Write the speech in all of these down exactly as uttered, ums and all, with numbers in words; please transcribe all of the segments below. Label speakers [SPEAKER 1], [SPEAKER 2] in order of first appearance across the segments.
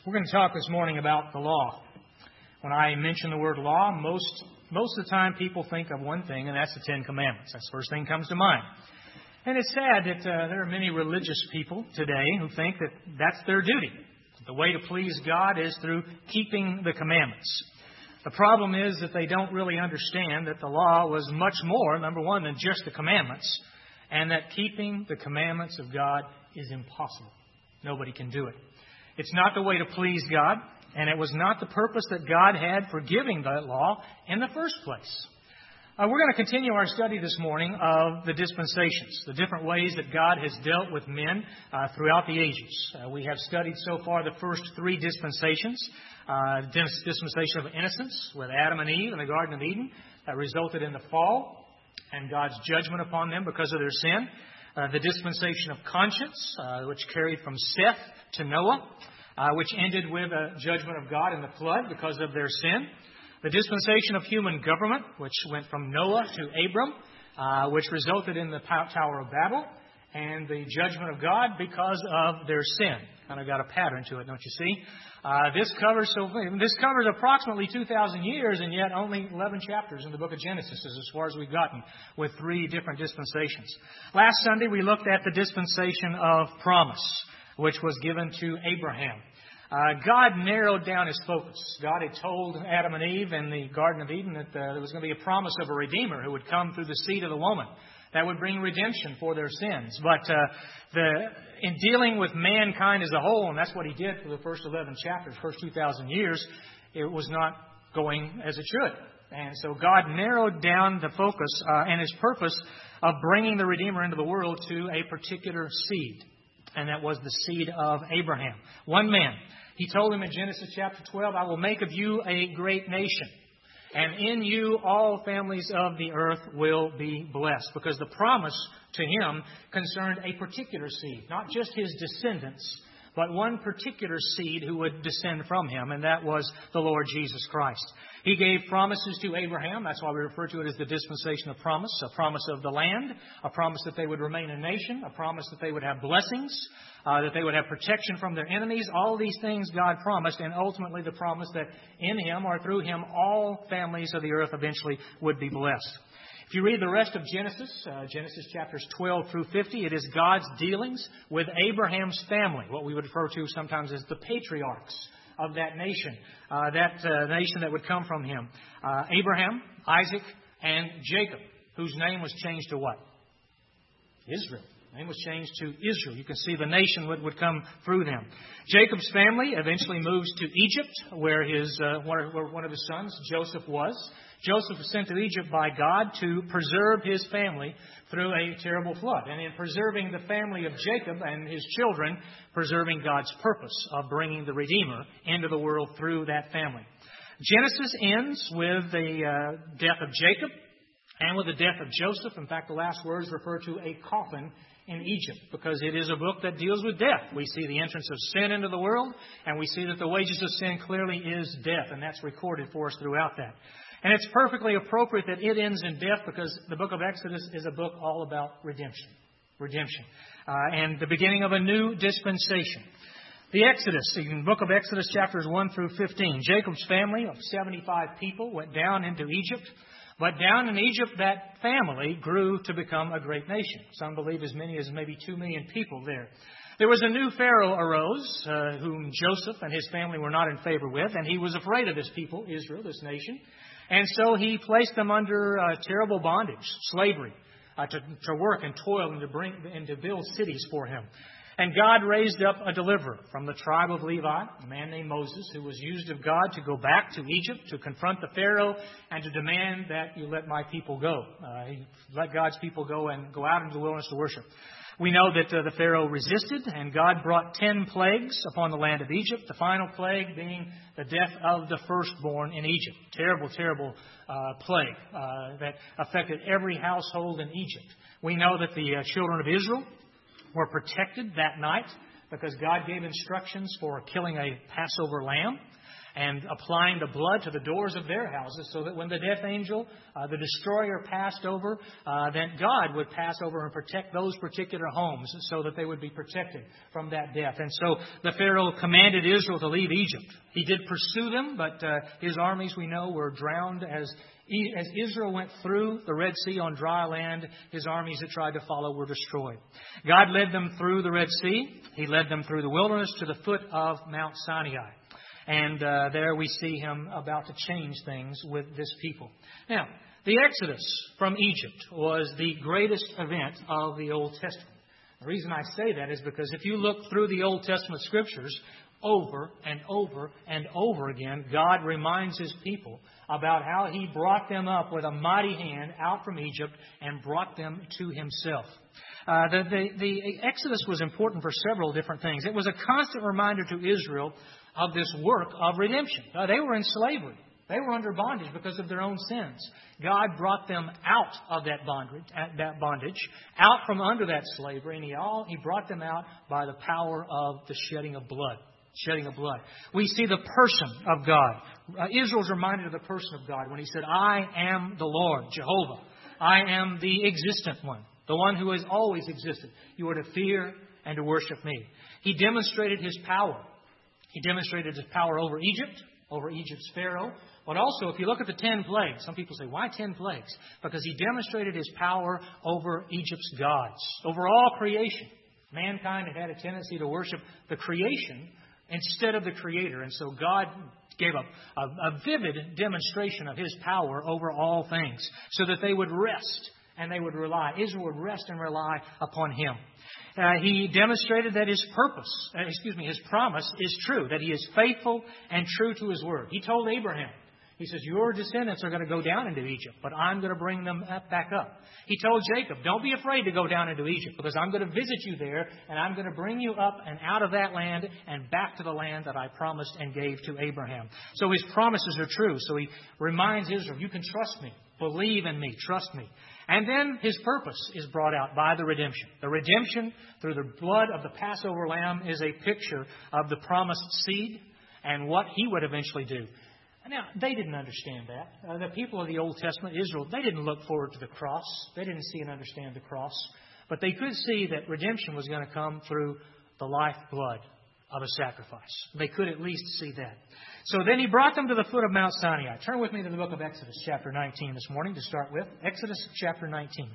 [SPEAKER 1] We're going to talk this morning about the law. When I mention the word law, most most of the time people think of one thing, and that's the Ten Commandments. That's the first thing that comes to mind. And it's sad that uh, there are many religious people today who think that that's their duty. The way to please God is through keeping the commandments. The problem is that they don't really understand that the law was much more, number one, than just the commandments, and that keeping the commandments of God is impossible. Nobody can do it. It's not the way to please God, and it was not the purpose that God had for giving that law in the first place. Uh, we're going to continue our study this morning of the dispensations, the different ways that God has dealt with men uh, throughout the ages. Uh, we have studied so far the first three dispensations. Uh, dispensation of innocence with Adam and Eve in the Garden of Eden that resulted in the fall and God's judgment upon them because of their sin. Uh, the dispensation of conscience, uh, which carried from Seth to Noah, uh, which ended with a judgment of God in the flood because of their sin. The dispensation of human government, which went from Noah to Abram, uh, which resulted in the Tower of Babel, and the judgment of God because of their sin. Kind of got a pattern to it, don't you see? Uh, this covers so this covers approximately two thousand years, and yet only eleven chapters in the book of Genesis is as far as we've gotten with three different dispensations. Last Sunday we looked at the dispensation of promise, which was given to Abraham. Uh, God narrowed down His focus. God had told Adam and Eve in the Garden of Eden that uh, there was going to be a promise of a Redeemer who would come through the seed of the woman that would bring redemption for their sins. But uh, the in dealing with mankind as a whole, and that's what He did for the first eleven chapters, first two thousand years, it was not going as it should. And so God narrowed down the focus uh, and His purpose of bringing the Redeemer into the world to a particular seed. And that was the seed of Abraham. One man. He told him in Genesis chapter twelve, I will make of you a great nation. And in you all families of the earth will be blessed. Because the promise to him concerned a particular seed. Not just his descendants, but one particular seed who would descend from him. And that was the Lord Jesus Christ. He gave promises to Abraham. That's why we refer to it as the dispensation of promise. A promise of the land. A promise that they would remain a nation. A promise that they would have blessings. Uh, that they would have protection from their enemies. All these things God promised. And ultimately the promise that in Him or through Him all families of the earth eventually would be blessed. If you read the rest of Genesis, uh, Genesis chapters twelve through fifty, it is God's dealings with Abraham's family. What we would refer to sometimes as the patriarchs of that nation. Uh, that uh, nation that would come from him. Uh, Abraham, Isaac, and Jacob, whose name was changed to what? Israel. The name was changed to Israel. You can see the nation would, would come through them. Jacob's family eventually moves to Egypt, where his uh, where one of his sons, Joseph, was. Joseph was sent to Egypt by God to preserve his family through a terrible flood. And in preserving the family of Jacob and his children, preserving God's purpose of bringing the Redeemer into the world through that family. Genesis ends with the uh, death of Jacob and with the death of Joseph. In fact, the last words refer to a coffin in Egypt, because it is a book that deals with death. We see the entrance of sin into the world, and we see that the wages of sin clearly is death, and that's recorded for us throughout that. And it's perfectly appropriate that it ends in death, because the book of Exodus is a book all about redemption. Redemption. Uh, and the beginning of a new dispensation. The Exodus, in the book of Exodus chapters one through fifteen, Jacob's family of seventy-five people went down into Egypt. But down in Egypt, that family grew to become a great nation. Some believe as many as maybe two million people there. There was a new Pharaoh arose, uh, whom Joseph and his family were not in favor with, and he was afraid of this people, Israel, this nation. And so he placed them under uh, terrible bondage, slavery, uh, to, to work and toil and to bring and to build cities for him. And God raised up a deliverer from the tribe of Levi, a man named Moses, who was used of God to go back to Egypt to confront the Pharaoh and to demand that you let my people go. Uh, he let God's people go and go out into the wilderness to worship. We know that uh, the Pharaoh resisted, and God brought ten plagues upon the land of Egypt, the final plague being the death of the firstborn in Egypt. Terrible, terrible uh, plague uh, that affected every household in Egypt. We know that the uh, children of Israel were protected that night because God gave instructions for killing a Passover lamb. and applying the blood to the doors of their houses so that when the death angel, uh, the destroyer, passed over, uh, then God would pass over and protect those particular homes so that they would be protected from that death. And so the Pharaoh commanded Israel to leave Egypt. He did pursue them, but uh, his armies, we know, were drowned as As Israel went through the Red Sea on dry land. His armies that tried to follow were destroyed. God led them through the Red Sea. He led them through the wilderness to the foot of Mount Sinai. And uh, there we see Him about to change things with this people. Now, the Exodus from Egypt was the greatest event of the Old Testament. The reason I say that is because if you look through the Old Testament Scriptures, over and over and over again, God reminds His people about how He brought them up with a mighty hand out from Egypt and brought them to Himself. Uh, the, the, the Exodus was important for several different things. It was a constant reminder to Israel of this work of redemption. Uh, they were in slavery. They were under bondage because of their own sins. God brought them out of that bondage, that bondage, out from under that slavery, and He all He brought them out by the power of the shedding of blood. Shedding of blood. We see the person of God. Uh, Israel's reminded of the person of God when He said, I am the Lord, Jehovah. I am the existent one, the one who has always existed. You are to fear and to worship Me. He demonstrated His power. He demonstrated His power over Egypt, over Egypt's Pharaoh. But also, if you look at the ten plagues, some people say, why ten plagues? Because He demonstrated His power over Egypt's gods, over all creation. Mankind had had a tendency to worship the creation instead of the Creator. And so God gave a, a, a vivid demonstration of His power over all things so that they would rest and they would rely. Israel would rest and rely upon Him. Uh, he demonstrated that His purpose, uh, excuse me, His promise is true, that He is faithful and true to His word. He told Abraham, He says, your descendants are going to go down into Egypt, but I'm going to bring them back up. He told Jacob, don't be afraid to go down into Egypt because I'm going to visit you there and I'm going to bring you up and out of that land and back to the land that I promised and gave to Abraham. So His promises are true. So He reminds Israel, you can trust Me, believe in Me, trust Me. And then His purpose is brought out by the redemption. The redemption through the blood of the Passover lamb is a picture of the promised seed and what He would eventually do. Now, they didn't understand that. Uh, the people of the Old Testament, Israel, they didn't look forward to the cross. They didn't see and understand the cross. But they could see that redemption was going to come through the lifeblood of a sacrifice. They could at least see that. So then He brought them to the foot of Mount Sinai. Turn with me to the book of Exodus, chapter nineteen this morning to start with. Exodus, chapter nineteen.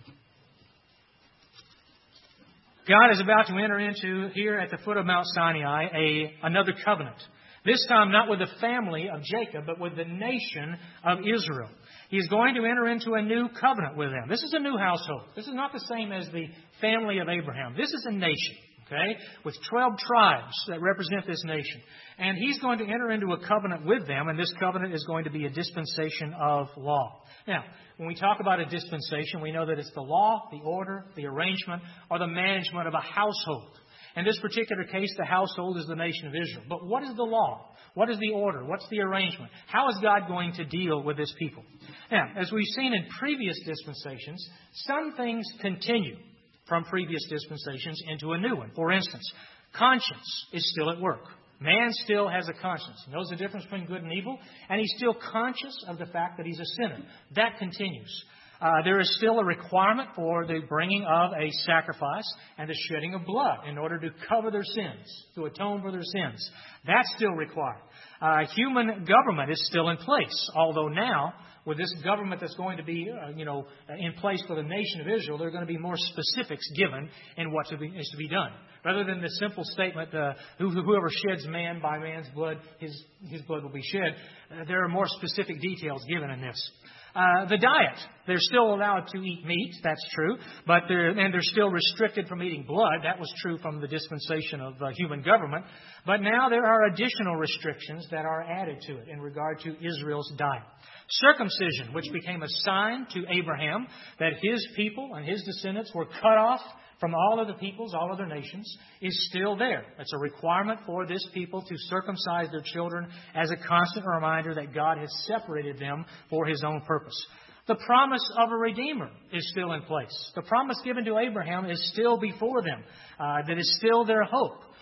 [SPEAKER 1] God is about to enter into, here at the foot of Mount Sinai, a, another covenant. This time not with the family of Jacob, but with the nation of Israel. He's going to enter into a new covenant with them. This is a new household. This is not the same as the family of Abraham. This is a nation, okay, with twelve tribes that represent this nation. And He's going to enter into a covenant with them, and this covenant is going to be a dispensation of law. Now, when we talk about a dispensation, we know that it's the law, the order, the arrangement, or the management of a household. In this particular case, the household is the nation of Israel. But what is the law? What is the order? What's the arrangement? How is God going to deal with this people? Now, as we've seen in previous dispensations, some things continue from previous dispensations into a new one. For instance, conscience is still at work. Man still has a conscience. He knows the difference between good and evil, and he's still conscious of the fact that he's a sinner. That continues. Uh, there is still a requirement for the bringing of a sacrifice and the shedding of blood in order to cover their sins, to atone for their sins. That's still required. Uh, human government is still in place, although now, with this government that's going to be, uh, you know, in place for the nation of Israel, there are going to be more specifics given in what to be, is to be done. Rather than the simple statement, uh, whoever sheds man by man's blood, his, his blood will be shed, uh, there are more specific details given in this. Uh, the diet. They're still allowed to eat meat, that's true, but they're, and they're still restricted from eating blood. That was true from the dispensation of uh, human government. But now there are additional restrictions that are added to it in regard to Israel's diet. Circumcision, which became a sign to Abraham that his people and his descendants were cut off from all other peoples, all other nations, is still there. It's a requirement for this people to circumcise their children as a constant reminder that God has separated them for His own purpose. The promise of a Redeemer is still in place. The promise given to Abraham is still before them. Uh, that is still their hope.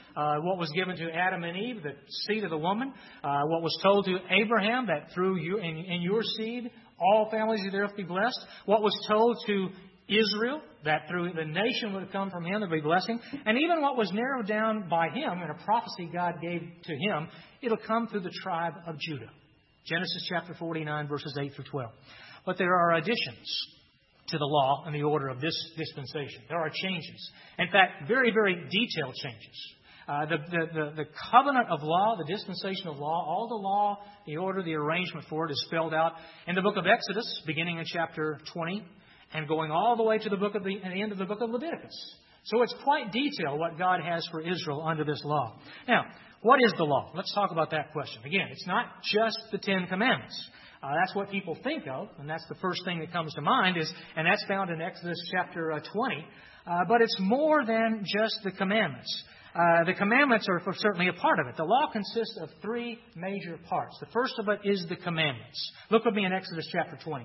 [SPEAKER 1] uh, what was given to Adam and Eve, the seed of the woman, uh, what was told to Abraham, that through you, in, in your seed, all families of the earth be blessed, what was told to Israel, that through the nation would come from him, there would be blessing, and even what was narrowed down by him in a prophecy God gave to him, it'll come through the tribe of Judah. Genesis chapter forty-nine, verses eight through twelve. But there are additions to the law and the order of this dispensation. There are changes. In fact, very, very detailed changes. Uh, the, the, the, the covenant of law, the dispensation of law, all the law, the order, the arrangement for it is spelled out in the book of Exodus, beginning in chapter twenty, and going all the way to the book of the, the end of the book of Leviticus. So it's quite detailed what God has for Israel under this law. Now, what is the law? Let's talk about that question. Again, it's not just the Ten Commandments. Uh, that's what people think of, and that's the first thing that comes to mind, is, and that's found in Exodus chapter uh, twenty. Uh, but it's more than just the commandments. Uh, the commandments are for certainly a part of it. The law consists of three major parts. The first of it is the commandments. Look with me in Exodus chapter twenty.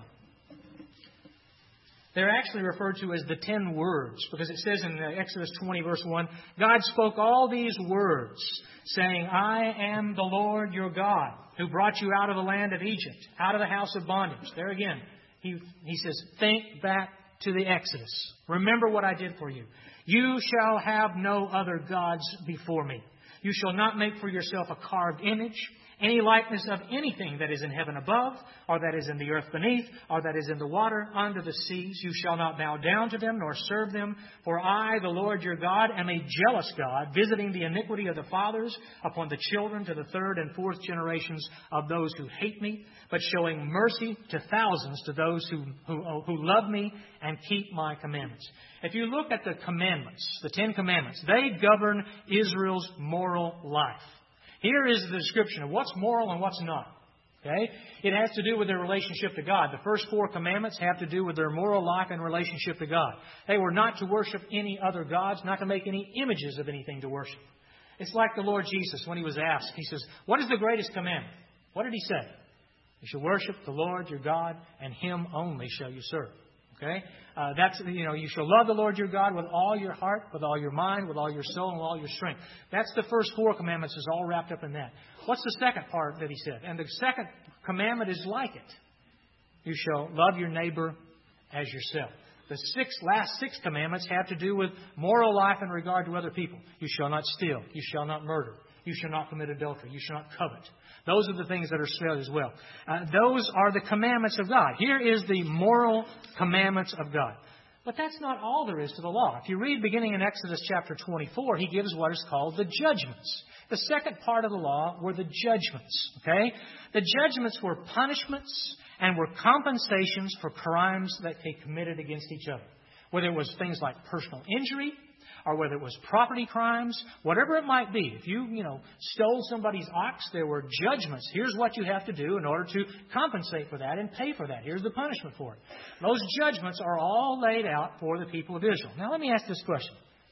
[SPEAKER 1] They're actually referred to as the ten words, because it says in Exodus twenty, verse one, God spoke all these words, saying, I am the Lord your God, who brought you out of the land of Egypt, out of the house of bondage. There again, he, he says, think back to the Exodus. Remember what I did for you. You shall have no other gods before me. You shall not make for yourself a carved image, any likeness of anything that is in heaven above, or that is in the earth beneath, or that is in the water under the seas. You shall not bow down to them, nor serve them. For I, the Lord your God, am a jealous God, visiting the iniquity of the fathers upon the children to the third and fourth generations of those who hate me, but showing mercy to thousands to those who, who, who love me and keep my commandments. If you look at the commandments, the Ten Commandments, they govern Israel's moral life. Here is the description of what's moral and what's not. Okay? It has to do with their relationship to God. The first four commandments have to do with their moral life and relationship to God. They were not to worship any other gods, not to make any images of anything to worship. It's like the Lord Jesus when He was asked. He says, what is the greatest commandment? What did He say? You shall worship the Lord your God, and Him only shall you serve. Okay? Uh, that's, you know, you shall love the Lord your God with all your heart, with all your mind, with all your soul, and with all your strength. That's the first four commandments, is all wrapped up in that. What's the second part that He said? And the second commandment is like it. You shall love your neighbor as yourself. The six, last six commandments have to do with moral life in regard to other people. You shall not steal. You shall not murder. You shall not commit adultery. You shall not covet. Those are the things that are said as well. Uh, those are the commandments of God. Here is the moral commandments of God. But that's not all there is to the law. If you read beginning in Exodus chapter twenty-four, He gives what is called the judgments. The second part of the law were the judgments. Okay? The judgments were punishments and were compensations for crimes that they committed against each other. Whether it was things like personal injury, or whether it was property crimes, whatever it might be. If you, you know, stole somebody's ox, there were judgments. Here's what you have to do in order to compensate for that and pay for that. Here's the punishment for it. Those judgments are all laid out for the people of Israel. Now let me ask this question.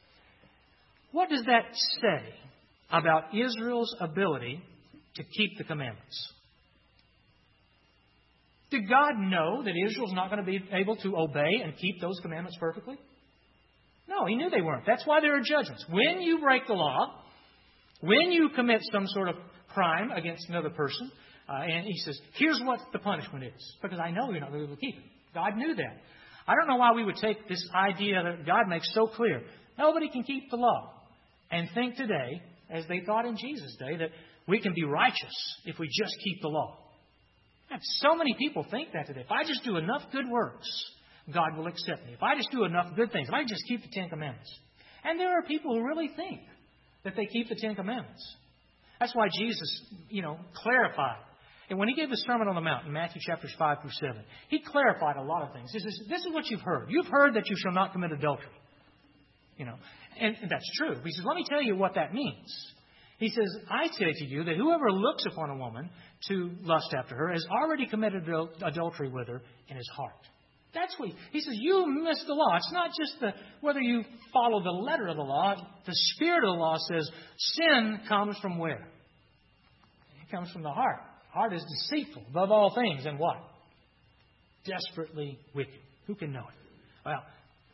[SPEAKER 1] What does that say about Israel's ability to keep the commandments? Did God know that Israel's not going to be able to obey and keep those commandments perfectly? No, He knew they weren't. That's why there are judgments. When you break the law, when you commit some sort of crime against another person, uh, and He says, here's what the punishment is, because I know you're not going to be able to keep it. God knew that. I don't know why we would take this idea that God makes so clear, nobody can keep the law, and think today, as they thought in Jesus' day, that we can be righteous if we just keep the law. And so many people think that today. If I just do enough good works, God will accept me. If I just do enough good things, if I just keep the Ten Commandments. And there are people who really think that they keep the Ten Commandments. That's why Jesus, you know, clarified. And when He gave the Sermon on the Mount in Matthew chapters five through seven, He clarified a lot of things. He says, this is what you've heard. You've heard that you shall not commit adultery. You know, and that's true. He says, let me tell you what that means. He says, I say to you that whoever looks upon a woman to lust after her has already committed adultery with her in his heart. That's what he, he says. You miss the law. It's not just the whether you follow the letter of the law. The spirit of the law says sin comes from where? It comes from the heart. Heart is deceitful above all things, and what? Desperately wicked. Who can know it? Well,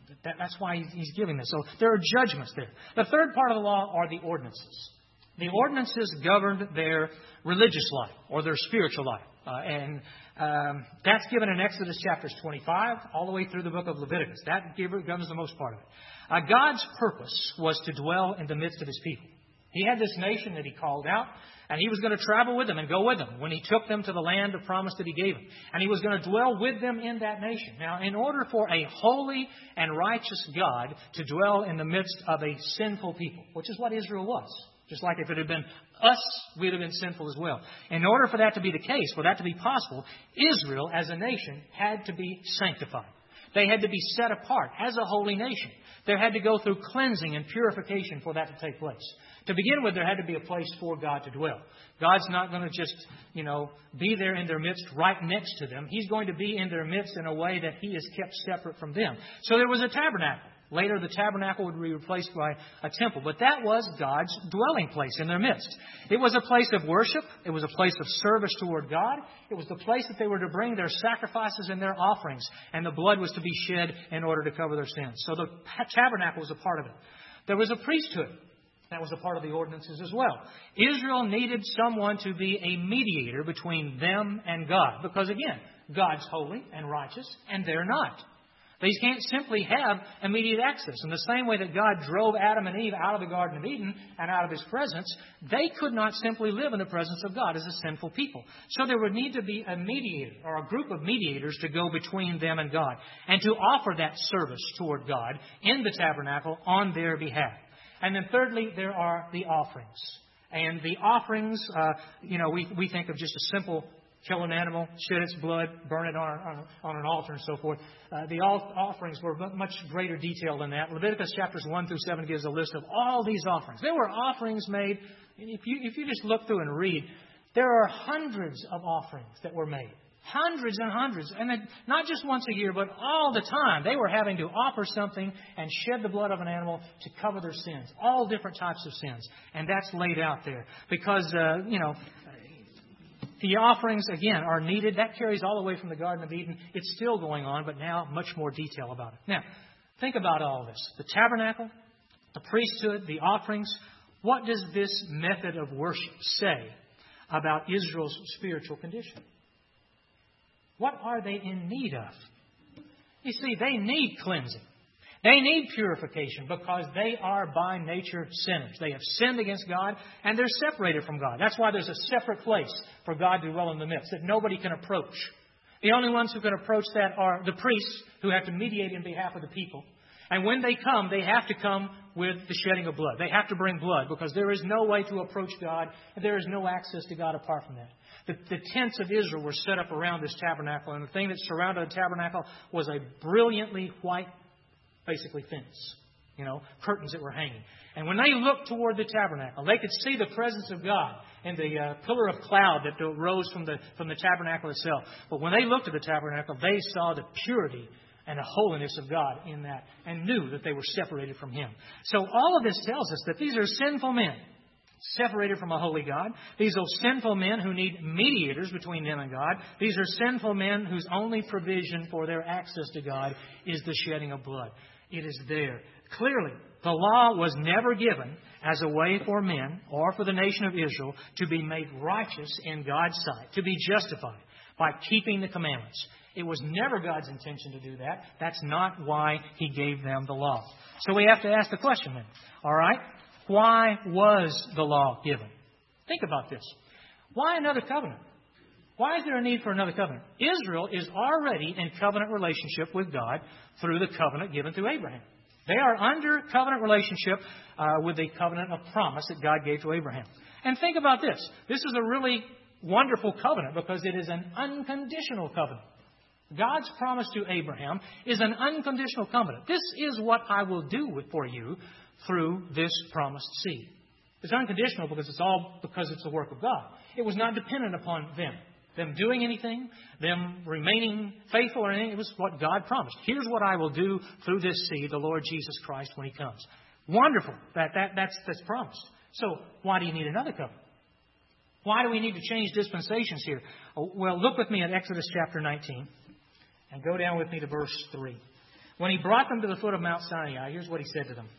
[SPEAKER 1] That, that's why he's, he's giving this. So there are judgments there. The third part of the law are the ordinances. The ordinances governed their religious life or their spiritual life. Uh, and um, that's given in Exodus chapters twenty-five all the way through the book of Leviticus. That governs the most part of it. Uh, God's purpose was to dwell in the midst of His people. He had this nation that He called out, and He was going to travel with them and go with them when He took them to the land of promise that He gave them. And He was going to dwell with them in that nation. Now, in order for a holy and righteous God to dwell in the midst of a sinful people, which is what Israel was, just like if it had been us, we'd have been sinful as well. In order for that to be the case, for that to be possible, Israel as a nation had to be sanctified. They had to be set apart as a holy nation. There had to go through cleansing and purification for that to take place. To begin with, there had to be a place for God to dwell. God's not going to just, you know, be there in their midst right next to them. He's going to be in their midst in a way that He is kept separate from them. So there was a tabernacle. Later, the tabernacle would be replaced by a temple. But that was God's dwelling place in their midst. It was a place of worship. It was a place of service toward God. It was the place that they were to bring their sacrifices and their offerings. And the blood was to be shed in order to cover their sins. So the tabernacle was a part of it. There was a priesthood. That was a part of the ordinances as well. Israel needed someone to be a mediator between them and God. Because again, God's holy and righteous, and they're not. They can't simply have immediate access. In the same way that God drove Adam and Eve out of the Garden of Eden and out of His presence, they could not simply live in the presence of God as a sinful people. So there would need to be a mediator or a group of mediators to go between them and God and to offer that service toward God in the tabernacle on their behalf. And then thirdly, there are the offerings. And the offerings, uh, you know, we, we think of just a simple kill an animal, shed its blood, burn it on, on, on an altar and so forth. Uh, the offerings were much greater detail than that. Leviticus chapters one through seven gives a list of all these offerings. There were offerings made. If you, if you just look through and read, there are hundreds of offerings that were made. Hundreds and hundreds. And then not just once a year, but all the time. They were having to offer something and shed the blood of an animal to cover their sins. All different types of sins. And that's laid out there. Because, uh, you know, the offerings, again, are needed. That carries all the way from the Garden of Eden. It's still going on, but now much more detail about it. Now, think about all this. The tabernacle, the priesthood, the offerings. What does this method of worship say about Israel's spiritual condition? What are they in need of? You see, they need cleansing. They need purification because they are by nature sinners. They have sinned against God and they're separated from God. That's why there's a separate place for God to dwell in the midst that nobody can approach. The only ones who can approach that are the priests who have to mediate in behalf of the people. And when they come, they have to come with the shedding of blood. They have to bring blood because there is no way to approach God and there is no access to God apart from that. The, the tents of Israel were set up around this tabernacle, and the thing that surrounded the tabernacle was a brilliantly white, basically fence, you know, curtains that were hanging. And when they looked toward the tabernacle, they could see the presence of God and the uh, pillar of cloud that rose from the from the tabernacle itself. But when they looked at the tabernacle, they saw the purity and the holiness of God in that and knew that they were separated from Him. So all of this tells us that these are sinful men, separated from a holy God. These are sinful men who need mediators between them and God. These are sinful men whose only provision for their access to God is the shedding of blood. It is there. Clearly, the law was never given as a way for men or for the nation of Israel to be made righteous in God's sight, to be justified by keeping the commandments. It was never God's intention to do that. That's not why He gave them the law. So we have to ask the question then. All right? Why was the law given? Think about this. Why another covenant? Why is there a need for another covenant? Israel is already in covenant relationship with God through the covenant given through Abraham. They are under covenant relationship uh, with the covenant of promise that God gave to Abraham. And think about this. This is a really wonderful covenant because it is an unconditional covenant. God's promise to Abraham is an unconditional covenant. This is what I will do for you through this promised seed. It's unconditional because it's all because it's the work of God. It was not dependent upon them. Them doing anything, them remaining faithful or anything. It was what God promised. Here's what I will do through this seed, the Lord Jesus Christ, when He comes. Wonderful. That, that, that's, that's promised. So why do you need another covenant? Why do we need to change dispensations here? Well, look with me at Exodus chapter nineteen and go down with me to verse three. When He brought them to the foot of Mount Sinai, here's what He said to them.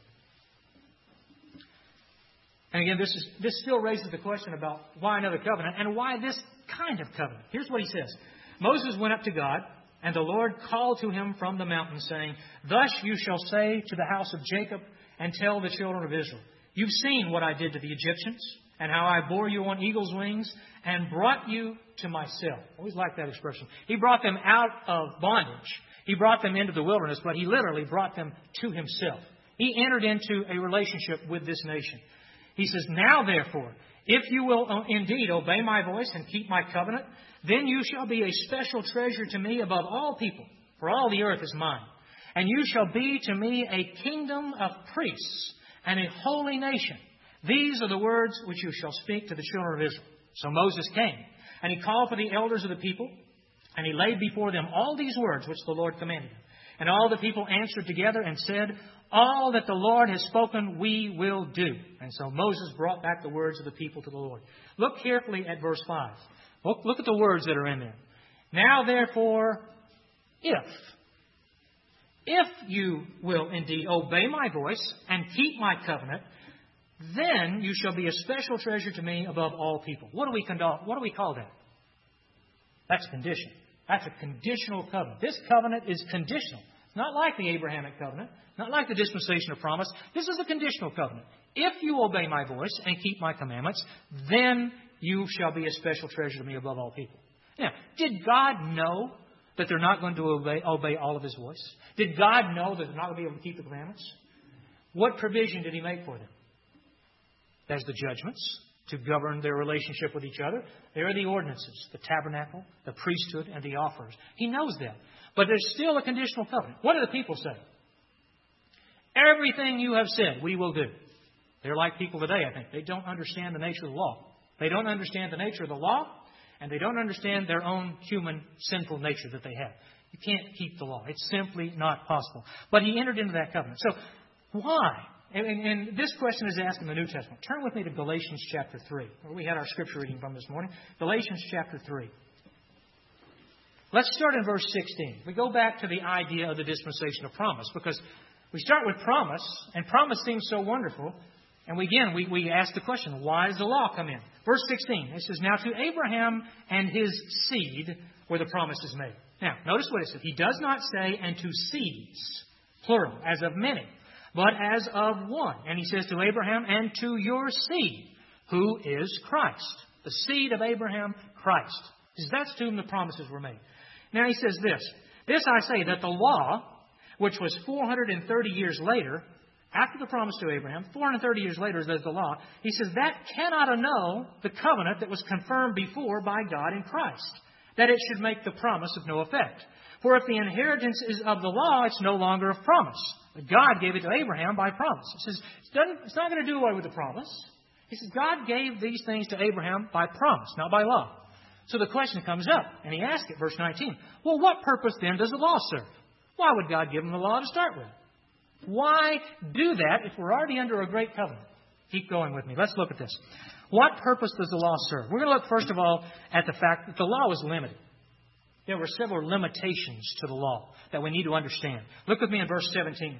[SPEAKER 1] And again, this is this still raises the question about why another covenant and why this kind of covenant. Here's what He says. Moses went up to God, and the Lord called to him from the mountain, saying, Thus you shall say to the house of Jacob, and tell the children of Israel, You've seen what I did to the Egyptians, and how I bore you on eagle's wings, and brought you to myself. I always like that expression. He brought them out of bondage. He brought them into the wilderness, but He literally brought them to Himself. He entered into a relationship with this nation. He says, Now therefore, if you will indeed obey my voice and keep my covenant, then you shall be a special treasure to me above all people, for all the earth is mine. And you shall be to me a kingdom of priests and a holy nation. These are the words which you shall speak to the children of Israel. So Moses came, and he called for the elders of the people, and he laid before them all these words which the Lord commanded him. And all the people answered together and said, All that the Lord has spoken, we will do. And so Moses brought back the words of the people to the Lord. Look carefully at verse five. Look, look at the words that are in there. Now therefore, if, if you will indeed obey my voice and keep my covenant, then you shall be a special treasure to me above all people. What do we condone, what do we call that? That's condition. That's a conditional covenant. This covenant is conditional. Not like the Abrahamic covenant, not like the dispensation of promise. This is a conditional covenant. If you obey my voice and keep my commandments, then you shall be a special treasure to me above all people. Now, did God know that they're not going to obey, obey all of His voice? Did God know that they're not going to be able to keep the commandments? What provision did He make for them? There's the judgments to govern their relationship with each other. There are the ordinances, the tabernacle, the priesthood, and the offerers. He knows that. But there's still a conditional covenant. What do the people say? Everything you have said, we will do. They're like people today, I think. They don't understand the nature of the law. They don't understand the nature of the law, and they don't understand their own human sinful nature that they have. You can't keep the law. It's simply not possible. But He entered into that covenant. So, why? And, and, and this question is asked in the New Testament. Turn with me to Galatians chapter three, where we had our scripture reading from this morning. Galatians chapter three. Let's start in verse sixteen. We go back to the idea of the dispensation of promise, because we start with promise, and promise seems so wonderful. And we, again, we, we ask the question, why does the law come in? Verse sixteen, it says, Now to Abraham and his seed were the promises made. Now, notice what it says. He does not say, and to seeds, plural, as of many, but as of one. And He says to Abraham, and to your seed, who is Christ. The seed of Abraham, Christ. He says, that's to whom the promises were made. Now He says this, This I say, that the law, which was four hundred thirty years later, after the promise to Abraham, four hundred thirty years later, there's the law. He says that cannot annul the covenant that was confirmed before by God in Christ, that it should make the promise of no effect. For if the inheritance is of the law, it's no longer of promise. But God gave it to Abraham by promise. He says it doesn't, it's not going to do away with the promise. He says God gave these things to Abraham by promise, not by law. So the question comes up, and he asks it, verse nineteen. Well, what purpose then does the law serve? Why would God give them the law to start with? Why do that if we're already under a great covenant? Keep going with me. Let's look at this. What purpose does the law serve? We're going to look, first of all, at the fact that the law was limited. There were several limitations to the law that we need to understand. Look with me in verse seventeen.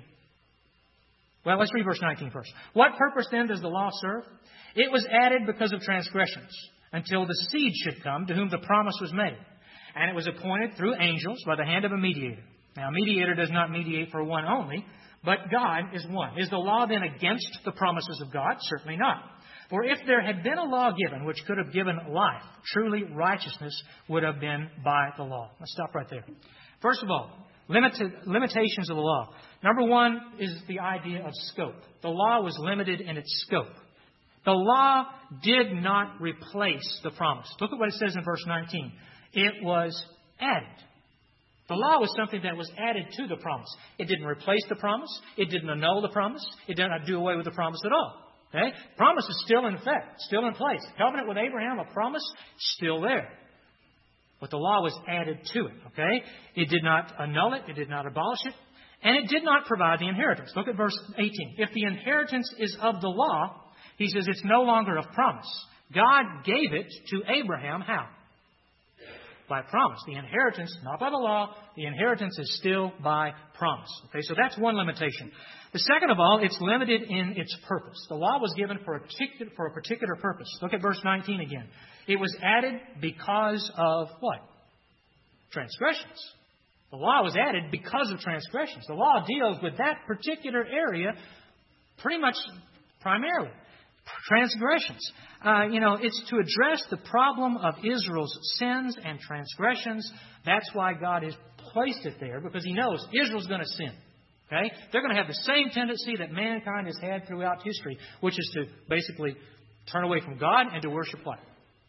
[SPEAKER 1] Well, let's read verse nineteen first. What purpose then does the law serve? It was added because of transgressions, until the seed should come to whom the promise was made. And it was appointed through angels by the hand of a mediator. Now, a mediator does not mediate for one only, but God is one. Is the law then against the promises of God? Certainly not. For if there had been a law given which could have given life, truly righteousness would have been by the law. Let's stop right there. First of all, limited, limitations of the law. Number one is the idea of scope. The law was limited in its scope. The law did not replace the promise. Look at what it says in verse nineteen. It was added. The law was something that was added to the promise. It didn't replace the promise. It didn't annul the promise. It did not do away with the promise at all. Okay? Promise is still in effect, still in place. Covenant with Abraham, a promise, still there. But the law was added to it. Okay? It did not annul it. It did not abolish it. And it did not provide the inheritance. Look at verse eighteen. If the inheritance is of the law, he says it's no longer of promise. God gave it to Abraham how? by promise. The inheritance, not by the law, the inheritance is still by promise. Okay, so that's one limitation. The second of all, it's limited in its purpose. The law was given for a particular, for a particular purpose. Look at verse nineteen again. It was added because of what? Transgressions. The law was added because of transgressions. The law deals with that particular area pretty much primarily. Transgressions. Uh, you know, it's to address the problem of Israel's sins and transgressions. That's why God has placed it there, because He knows Israel's going to sin. Okay? They're going to have the same tendency that mankind has had throughout history, which is to basically turn away from God and to worship what?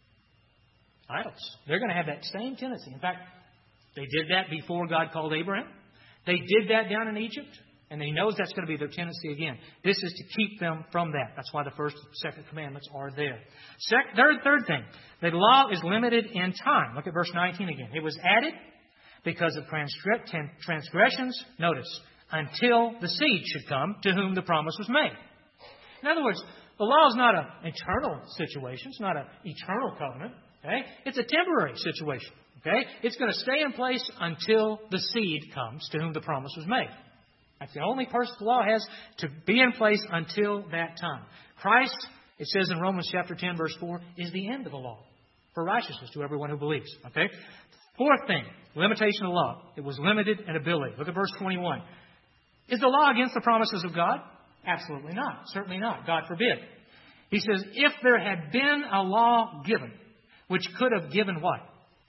[SPEAKER 1] Idols. They're going to have that same tendency. In fact, they did that before God called Abraham. They did that down in Egypt. And He knows that's going to be their tendency again. This is to keep them from that. That's why the first and second commandments are there. Sec- third, third thing, the law is limited in time. Look at verse nineteen again. It was added because of transgressions, notice, until the seed should come to whom the promise was made. In other words, the law is not an eternal situation. It's not an eternal covenant. Okay? It's a temporary situation. Okay? It's going to stay in place until the seed comes to whom the promise was made. That's the only purpose the law has, to be in place until that time. Christ, it says in Romans chapter ten, verse four, is the end of the law for righteousness to everyone who believes. Okay? Fourth thing, limitation of the law. It was limited in ability. Look at verse twenty-one. Is the law against the promises of God? Absolutely not. Certainly not. God forbid. He says, if there had been a law given, which could have given what?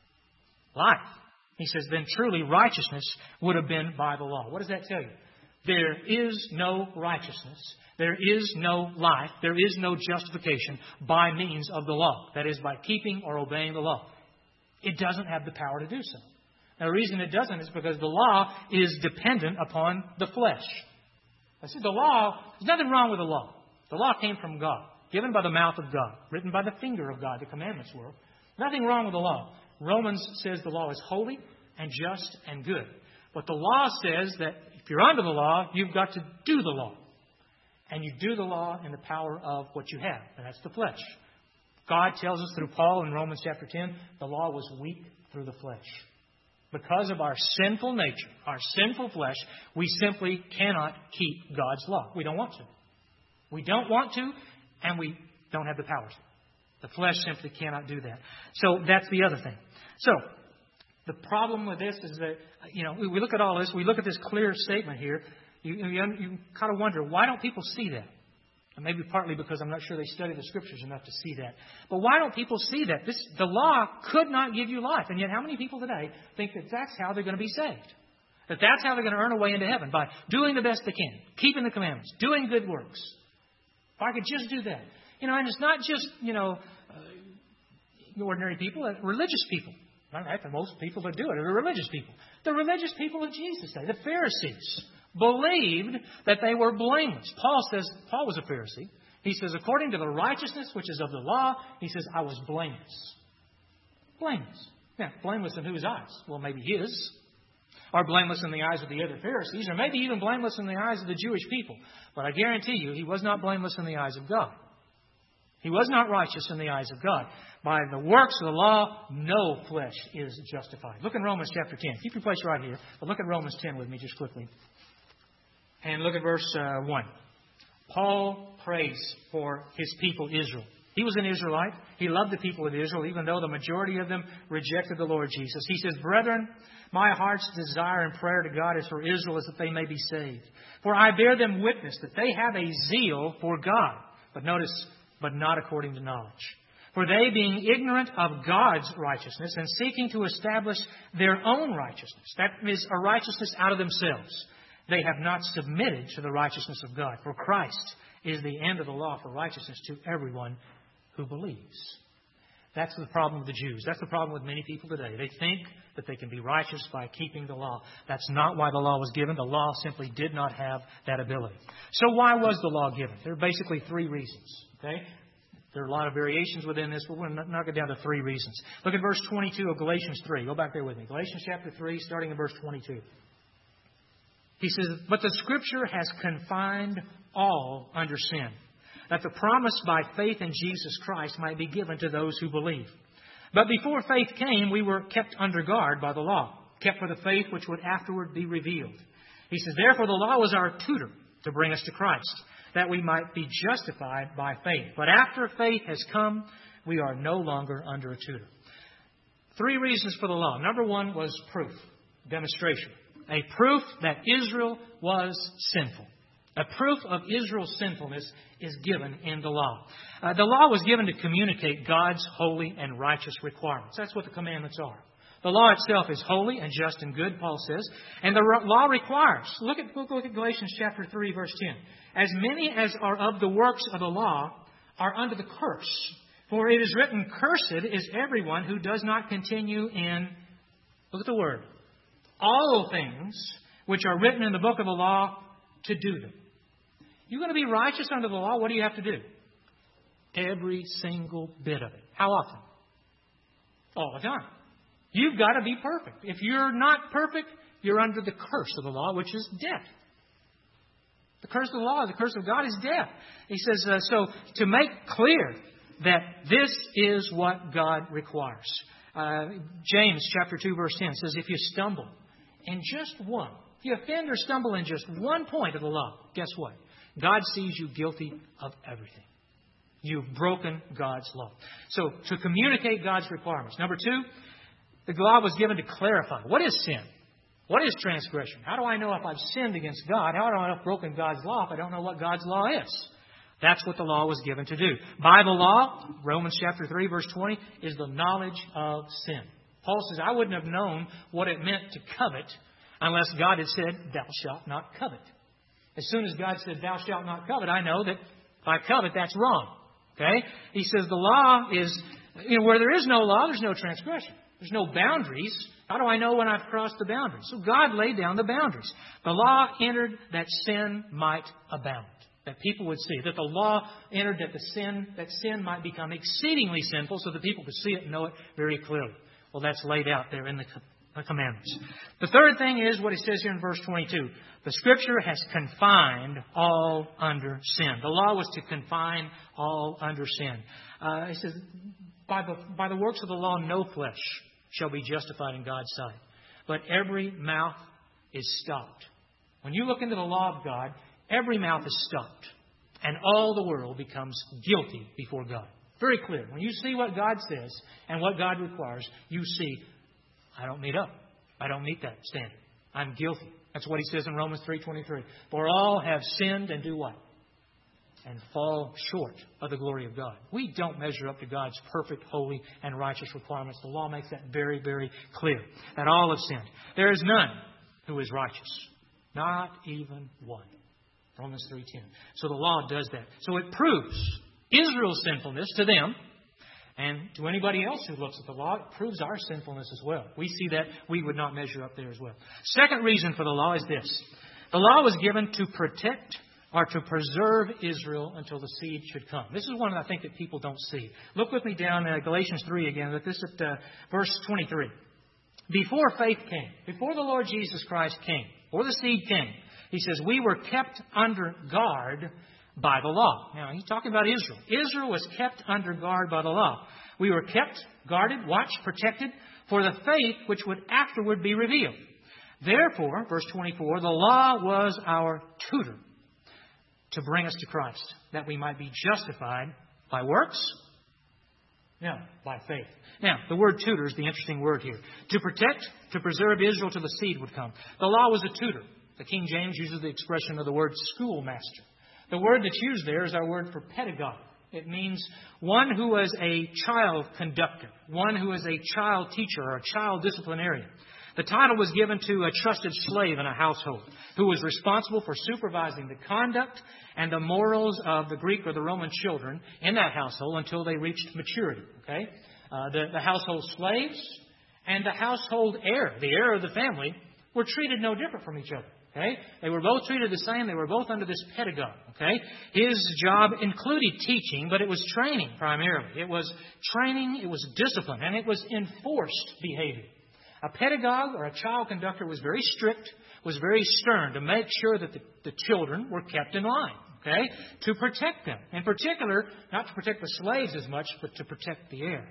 [SPEAKER 1] Life. He says, then truly righteousness would have been by the law. What does that tell you? There is no righteousness. There is no life. There is no justification by means of the law. That is, by keeping or obeying the law. It doesn't have the power to do so. Now, the reason it doesn't is because the law is dependent upon the flesh. I said the law, there's nothing wrong with the law. The law came from God, given by the mouth of God, written by the finger of God, the commandments were. Nothing wrong with the law. Romans says the law is holy and just and good. But the law says that if you're under the law, you've got to do the law. And you do the law in the power of what you have, and that's the flesh. God tells us through Paul in Romans chapter ten, the law was weak through the flesh. Because of our sinful nature, our sinful flesh, we simply cannot keep God's law. We don't want to. We don't want to, and we don't have the power to. The flesh simply cannot do that. So that's the other thing. So the problem with this is that, you know, we look at all this, we look at this clear statement here, you, you, you kind of wonder, why don't people see that? And maybe partly because I'm not sure they study the Scriptures enough to see that. But why don't people see that? This, the law could not give you life. And yet how many people today think that that's how they're going to be saved? That that's how they're going to earn a way into heaven, by doing the best they can, keeping the commandments, doing good works. If I could just do that. You know, and it's not just, you know, uh, ordinary people, uh, religious people. Right? And most people that do it are religious people. The religious people of Jesus' day, the Pharisees, believed that they were blameless. Paul says, Paul was a Pharisee. He says, according to the righteousness which is of the law, he says, I was blameless. Blameless. Yeah, blameless in whose eyes? Well, maybe his. Or blameless in the eyes of the other Pharisees. Or maybe even blameless in the eyes of the Jewish people. But I guarantee you, he was not blameless in the eyes of God. He was not righteous in the eyes of God. By the works of the law, no flesh is justified. Look in Romans chapter ten. Keep your place right here. But look at Romans ten with me just quickly. And look at verse uh, one. Paul prays for his people Israel. He was an Israelite. He loved the people of Israel, even though the majority of them rejected the Lord Jesus. He says, Brethren, my heart's desire and prayer to God is for Israel, is that they may be saved. For I bear them witness that they have a zeal for God. But notice, but not according to knowledge. For they, being ignorant of God's righteousness and seeking to establish their own righteousness, that is a righteousness out of themselves, they have not submitted to the righteousness of God. For Christ is the end of the law for righteousness to everyone who believes. That's the problem with the Jews. That's the problem with many people today. They think that they can be righteous by keeping the law. That's not why the law was given. The law simply did not have that ability. So why was the law given? There are basically three reasons. Okay? There are a lot of variations within this, but we're going to knock it down to three reasons. Look at verse twenty-two of Galatians three. Go back there with me. Galatians chapter three, starting in verse twenty-two. He says, But the Scripture has confined all under sin, that the promise by faith in Jesus Christ might be given to those who believe. But before faith came, we were kept under guard by the law, kept for the faith which would afterward be revealed. He says, therefore the law was our tutor to bring us to Christ, that we might be justified by faith. But after faith has come, we are no longer under a tutor. Three reasons for the law. Number one was proof, demonstration. A proof that Israel was sinful. A proof of Israel's sinfulness is given in the law. Uh, the law was given to communicate God's holy and righteous requirements. That's what the commandments are. The law itself is holy and just and good, Paul says. And the law requires. Look at, look at Galatians chapter three, verse ten. As many as are of the works of the law are under the curse. For it is written, cursed is everyone who does not continue in, look at the word, all things which are written in the book of the law to do them. You're going to be righteous under the law, what do you have to do? Every single bit of it. How often? All the time. You've got to be perfect. If you're not perfect, you're under the curse of the law, which is death. The curse of the law, the curse of God is death. He says, uh, so to make clear that this is what God requires. Uh, James chapter two, verse ten says, if you stumble in just one, if you offend or stumble in just one point of the law, guess what? God sees you guilty of everything. You've broken God's law. So to communicate God's requirements. Number two, the law was given to clarify. What is sin? What is transgression? How do I know if I've sinned against God? How do I know if I've broken God's law if I don't know what God's law is? That's what the law was given to do. By the law, Romans chapter three, verse twenty, is the knowledge of sin. Paul says, I wouldn't have known what it meant to covet unless God had said, thou shalt not covet. As soon as God said, thou shalt not covet, I know that if I covet, that's wrong. Okay? He says the law is, you know, where there is no law, there's no transgression. There's no boundaries. How do I know when I've crossed the boundaries? So God laid down the boundaries. The law entered that sin might abound. That people would see. That the law entered that the sin, that sin might become exceedingly sinful so that people could see it and know it very clearly. Well, that's laid out there in the The commandments. The third thing is what he says here in verse twenty-two. The Scripture has confined all under sin. The law was to confine all under sin. Uh, he says, by the, by the works of the law, no flesh shall be justified in God's sight. But every mouth is stopped. When you look into the law of God, every mouth is stopped. And all the world becomes guilty before God. Very clear. When you see what God says and what God requires, you see, I don't meet up. I don't meet that standard. I'm guilty. That's what he says in Romans three twenty-three. For all have sinned and do what? And fall short of the glory of God. We don't measure up to God's perfect, holy, and righteous requirements. The law makes that very, very clear. That all have sinned. There is none who is righteous. Not even one. Romans three ten. So the law does that. So it proves Israel's sinfulness to them. And to anybody else who looks at the law, it proves our sinfulness as well. We see that we would not measure up there as well. Second reason for the law is this. The law was given to protect or to preserve Israel until the seed should come. This is one that I think that people don't see. Look with me down in Galatians three again, at this at uh, verse twenty-three. Before faith came, before the Lord Jesus Christ came, before the seed came, he says, we were kept under guard by the law. Now, he's talking about Israel. Israel was kept under guard by the law. We were kept, guarded, watched, protected for the faith which would afterward be revealed. Therefore, verse twenty-four, the law was our tutor to bring us to Christ, that we might be justified by works? No, by faith. Now, the word tutor is the interesting word here. To protect, to preserve Israel till the seed would come. The law was a tutor. The King James uses the expression of the word schoolmaster. The word that's used there is our word for pedagogue. It means one who was a child conductor, one who is a child teacher or a child disciplinarian. The title was given to a trusted slave in a household who was responsible for supervising the conduct and the morals of the Greek or the Roman children in that household until they reached maturity. Okay, uh, the, the household slaves and the household heir, the heir of the family, were treated no different from each other. Okay? They were both treated the same. They were both under this pedagogue. Okay? His job included teaching, but it was training primarily. It was training, it was discipline, and it was enforced behavior. A pedagogue or a child conductor was very strict, was very stern to make sure that the, the children were kept in line. Okay? To protect them. In particular, not to protect the slaves as much, but to protect the heir.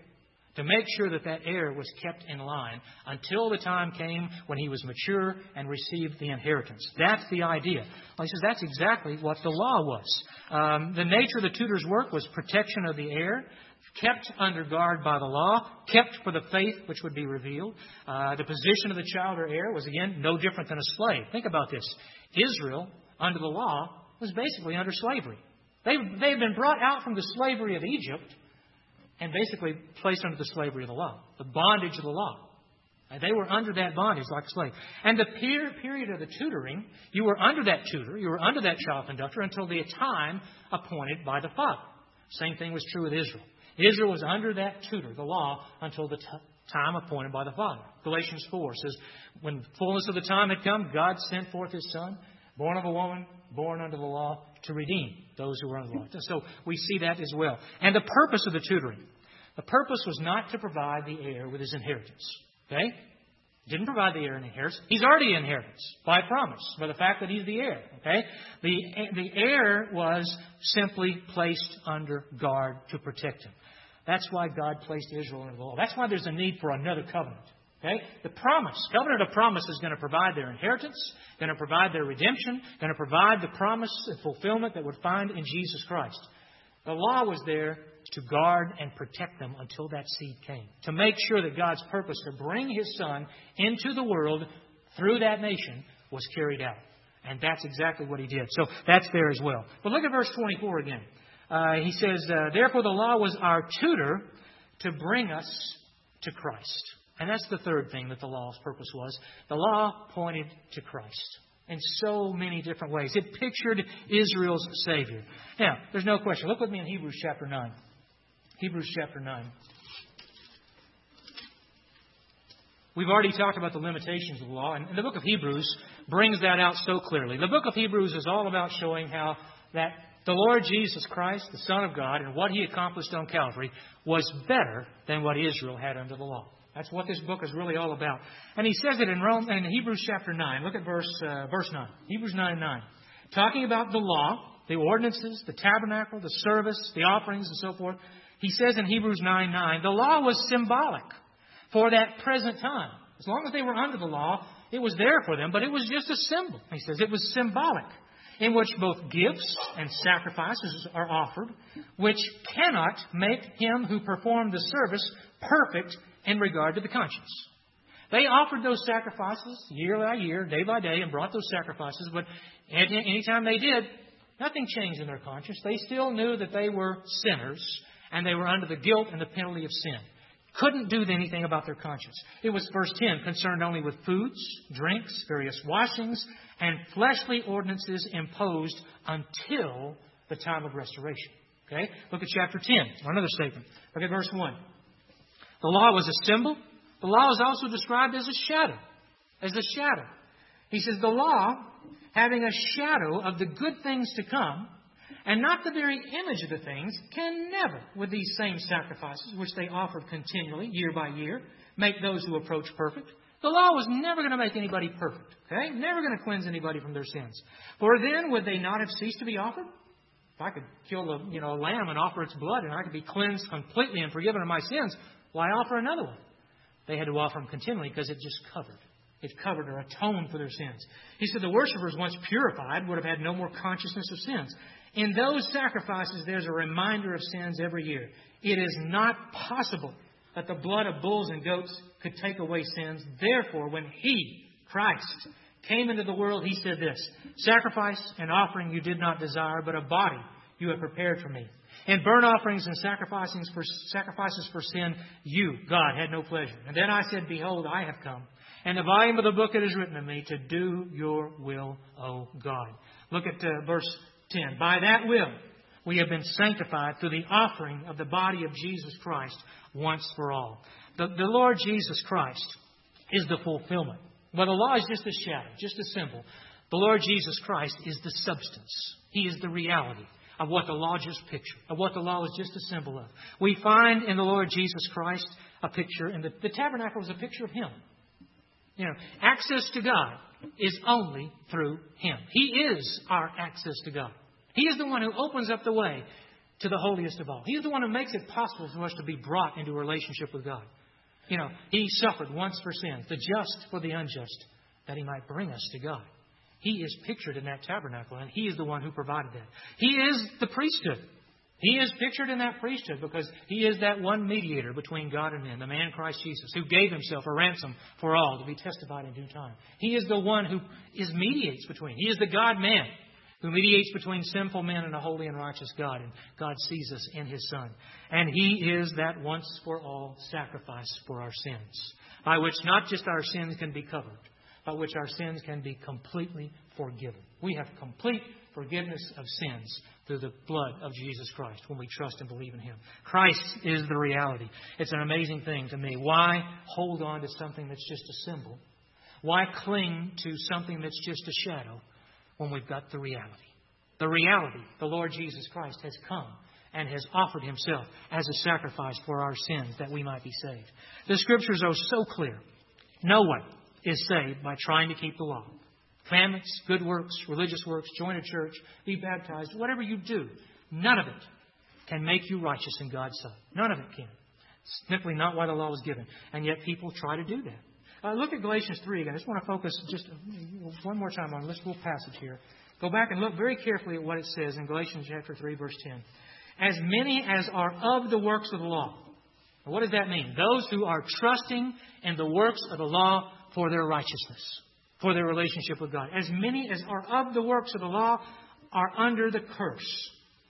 [SPEAKER 1] to make sure that that heir was kept in line until the time came when he was mature and received the inheritance. That's the idea. Well, he says that's exactly what the law was. Um, the nature of the tutor's work was protection of the heir, kept under guard by the law, kept for the faith which would be revealed. Uh, the position of the child or heir was, again, no different than a slave. Think about this. Israel, under the law, was basically under slavery. They, they've been brought out from the slavery of Egypt and basically placed under the slavery of the law, the bondage of the law. And they were under that bondage like a slave. And the per- period of the tutoring, you were under that tutor, you were under that child conductor until the time appointed by the father. Same thing was true with Israel. Israel was under that tutor, the law, until the t- time appointed by the father. Galatians four says, when the fullness of the time had come, God sent forth His Son, born of a woman, born under the law, to redeem those who were under the law. So we see that as well. And the purpose of the tutoring. The purpose was not to provide the heir with his inheritance. Okay? Didn't provide the heir an inheritance. He's already inheritance by promise, by the fact that he's the heir. Okay? The, the heir was simply placed under guard to protect him. That's why God placed Israel under the law. That's why there's a need for another covenant. Okay? The promise, covenant of promise is going to provide their inheritance, going to provide their redemption, going to provide the promise and fulfillment that would find in Jesus Christ. The law was there to guard and protect them until that seed came. To make sure that God's purpose to bring His Son into the world through that nation was carried out. And that's exactly what He did. So that's there as well. But look at verse twenty-four again. Uh, he says, uh, therefore the law was our tutor to bring us to Christ. And that's the third thing that the law's purpose was. The law pointed to Christ in so many different ways. It pictured Israel's Savior. Now, there's no question. Look with me in Hebrews chapter nine. Hebrews chapter nine. We've already talked about the limitations of the law, and the book of Hebrews brings that out so clearly. The book of Hebrews is all about showing how that the Lord Jesus Christ, the Son of God, and what He accomplished on Calvary was better than what Israel had under the law. That's what this book is really all about. And he says it in Rome, in Hebrews chapter nine. Look at verse uh, verse nine. Hebrews nine nine. Talking about the law, the ordinances, the tabernacle, the service, the offerings, and so forth. He says in Hebrews nine nine, the law was symbolic for that present time. As long as they were under the law, it was there for them, but it was just a symbol. He says it was symbolic, in which both gifts and sacrifices are offered, which cannot make him who performed the service perfect in regard to the conscience. They offered those sacrifices year by year, day by day, and brought those sacrifices, but any time they did, nothing changed in their conscience. They still knew that they were sinners, and they were under the guilt and the penalty of sin. Couldn't do anything about their conscience. It was, verse ten, concerned only with foods, drinks, various washings, and fleshly ordinances imposed until the time of restoration. Okay? Look at chapter ten, another statement. Look at verse one. The law was a symbol. The law is also described as a shadow. As a shadow. He says, the law, having a shadow of the good things to come, and not the very image of the things, can never, with these same sacrifices, which they offered continually, year by year, make those who approach perfect. The law was never going to make anybody perfect. Okay? Never going to cleanse anybody from their sins. For then would they not have ceased to be offered? If I could kill a you know, a lamb and offer its blood, and I could be cleansed completely and forgiven of my sins, why offer another one? They had to offer them continually because it just covered. It covered or atoned for their sins. He said the worshippers, once purified, would have had no more consciousness of sins. In those sacrifices, there's a reminder of sins every year. It is not possible that the blood of bulls and goats could take away sins. Therefore, when He, Christ, came into the world, He said this, sacrifice and offering you did not desire, but a body you have prepared for me. In burnt offerings and sacrifices for, sacrifices for sin, you, God, had no pleasure. And then I said, behold, I have come. And the volume of the book it is written of me to do your will, O God. Look at uh, verse ten. By that will, we have been sanctified through the offering of the body of Jesus Christ once for all. The, the Lord Jesus Christ is the fulfillment. Well, the law is just a shadow, just a symbol. The Lord Jesus Christ is the substance. He is the reality of what the law just pictured, of what the law was just a symbol of. We find in the Lord Jesus Christ a picture, and the, the tabernacle was a picture of Him. You know, access to God is only through Him. He is our access to God. He is the one who opens up the way to the holiest of all. He is the one who makes it possible for us to be brought into a relationship with God. You know, He suffered once for sins, the just for the unjust, that He might bring us to God. He is pictured in that tabernacle, and He is the one who provided that. He is the priesthood. He is pictured in that priesthood because He is that one mediator between God and men, the man Christ Jesus, who gave Himself a ransom for all to be testified in due time. He is the one who is mediates between. He is the God-man who mediates between sinful men and a holy and righteous God. And God sees us in His Son. And He is that once-for-all sacrifice for our sins, by which not just our sins can be covered, by which our sins can be completely forgiven. We have complete forgiveness of sins through the blood of Jesus Christ when we trust and believe in Him. Christ is the reality. It's an amazing thing to me. Why hold on to something that's just a symbol? Why cling to something that's just a shadow when we've got the reality? The reality, the Lord Jesus Christ has come and has offered Himself as a sacrifice for our sins that we might be saved. The Scriptures are so clear. No one is saved by trying to keep the law. Commandments, good works, religious works, join a church, be baptized, whatever you do, none of it can make you righteous in God's sight. None of it can. It's simply not why the law was given. And yet people try to do that. Uh, look at Galatians three again. I just want to focus just one more time on this little passage here. Go back and look very carefully at what it says in Galatians chapter three, verse ten. As many as are of the works of the law. Now, what does that mean? Those who are trusting in the works of the law for their righteousness, for their relationship with God. As many as are of the works of the law are under the curse.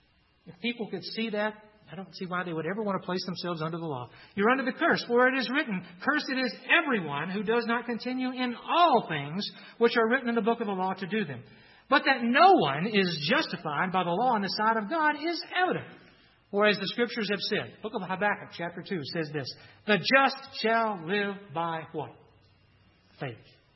[SPEAKER 1] If people could see that, I don't see why they would ever want to place themselves under the law. You're under the curse, for it is written, cursed is everyone who does not continue in all things which are written in the book of the law to do them. But that no one is justified by the law on the side of God is evident. Or as the Scriptures have said, book of Habakkuk chapter two says this, the just shall live by what? Faith.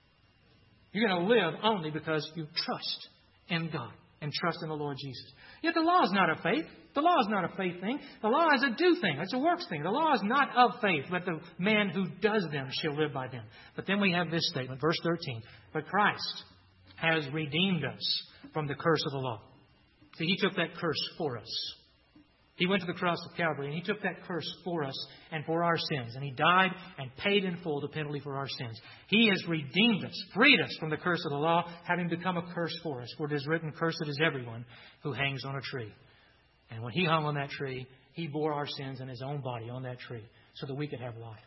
[SPEAKER 1] You're going to live only because you trust in God and trust in the Lord Jesus. Yet the law is not of faith. The law is not a faith thing. The law is a do thing. It's a works thing. The law is not of faith, but the man who does them shall live by them. But then we have this statement, verse thirteen. But Christ has redeemed us from the curse of the law. See, He took that curse for us. He went to the cross of Calvary and He took that curse for us and for our sins. And He died and paid in full the penalty for our sins. He has redeemed us, freed us from the curse of the law, having become a curse for us. For it is written, cursed is everyone who hangs on a tree. And when He hung on that tree, He bore our sins in His own body on that tree so that we could have life.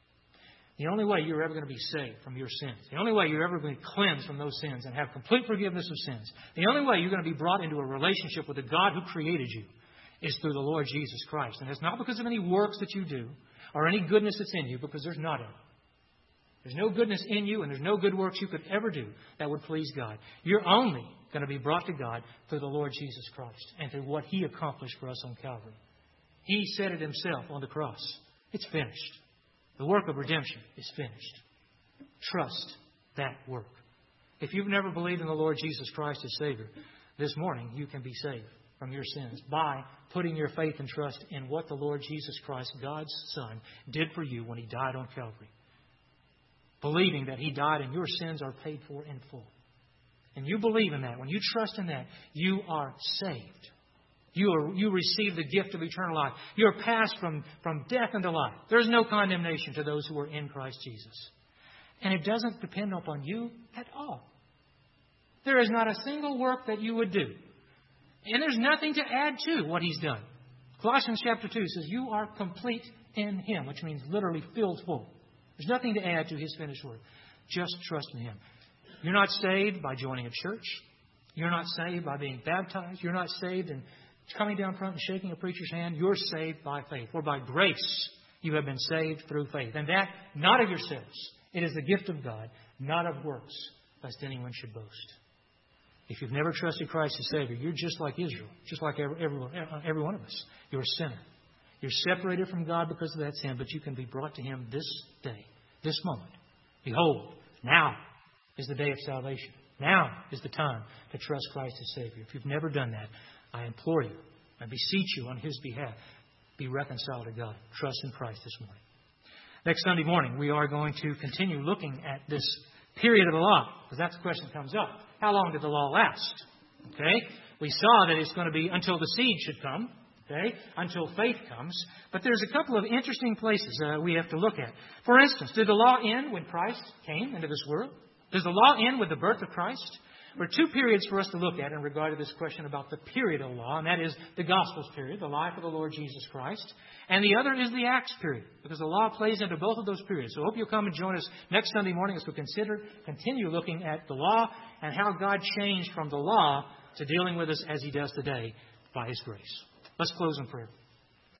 [SPEAKER 1] The only way you're ever going to be saved from your sins, the only way you're ever going to be cleansed from those sins and have complete forgiveness of sins, the only way you're going to be brought into a relationship with the God who created you is through the Lord Jesus Christ. And it's not because of any works that you do or any goodness that's in you, because there's not any. There's no goodness in you and there's no good works you could ever do that would please God. You're only going to be brought to God through the Lord Jesus Christ and through what He accomplished for us on Calvary. He said it Himself on the cross. It's finished. The work of redemption is finished. Trust that work. If you've never believed in the Lord Jesus Christ as Savior, this morning you can be saved from your sins by putting your faith and trust in what the Lord Jesus Christ, God's Son, did for you when He died on Calvary. Believing that He died and your sins are paid for in full. And you believe in that. When you trust in that, you are saved. You are, you receive the gift of eternal life. You are passed from, from death into life. There is no condemnation to those who are in Christ Jesus. And it doesn't depend upon you at all. There is not a single work that you would do. And there's nothing to add to what He's done. Colossians chapter two says, you are complete in Him, which means literally filled full. There's nothing to add to His finished work. Just trust in Him. You're not saved by joining a church. You're not saved by being baptized. You're not saved and coming down front and shaking a preacher's hand. You're saved by faith. For by grace you have been saved through faith. And that not of yourselves. It is the gift of God, not of works, lest anyone should boast. If you've never trusted Christ as Savior, you're just like Israel, just like every, every, every one of us. You're a sinner. You're separated from God because of that sin, but you can be brought to Him this day, this moment. Behold, now is the day of salvation. Now is the time to trust Christ as Savior. If you've never done that, I implore you, I beseech you on His behalf, be reconciled to God. Trust in Christ this morning. Next Sunday morning, we are going to continue looking at this period of the law, because that's the question that comes up. How long did the law last? Okay? We saw that it's going to be until the seed should come. Okay, until faith comes. But there's a couple of interesting places uh, we have to look at. For instance, did the law end when Christ came into this world? Does the law end with the birth of Christ? There are two periods for us to look at in regard to this question about the period of the law, and that is the Gospels period, the life of the Lord Jesus Christ, and the other is the Acts period, because the law plays into both of those periods. So I hope you'll come and join us next Sunday morning as we consider, continue looking at the law and how God changed from the law to dealing with us as He does today by His grace. Let's close in prayer.